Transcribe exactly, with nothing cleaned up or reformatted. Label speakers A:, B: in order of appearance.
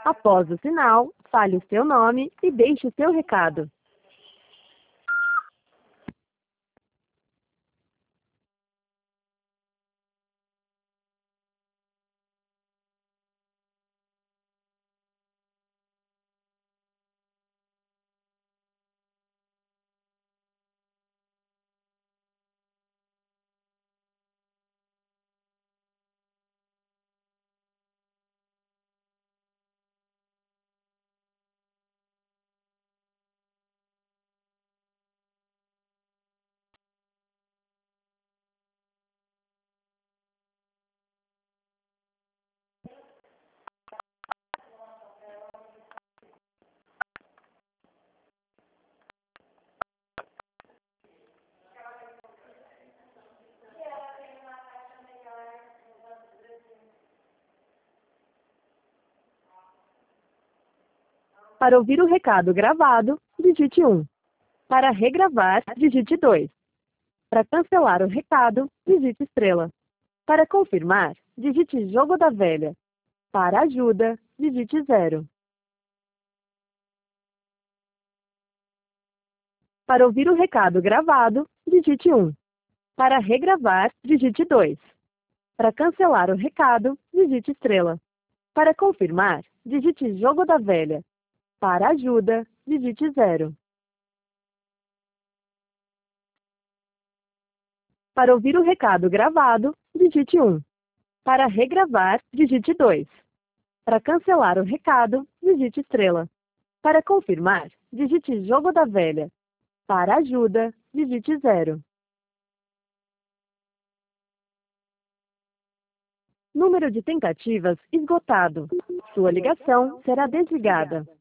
A: Após o sinal, fale o seu nome e deixe o seu recado. Para ouvir o recado gravado, digite um. Para regravar, digite dois. Para cancelar o recado, digite estrela. Para confirmar, digite jogo da velha. Para ajuda, digite zero. Para ouvir o recado gravado, digite um. Para regravar, digite dois. Para cancelar o recado, digite estrela. Para confirmar, digite jogo da velha. Para ajuda, digite zero. Para ouvir o recado gravado, digite um. Para regravar, digite dois. Para cancelar o recado, digite estrela. Para confirmar, digite jogo da velha. Para ajuda, digite zero. Número de tentativas esgotado. Sua ligação será desligada.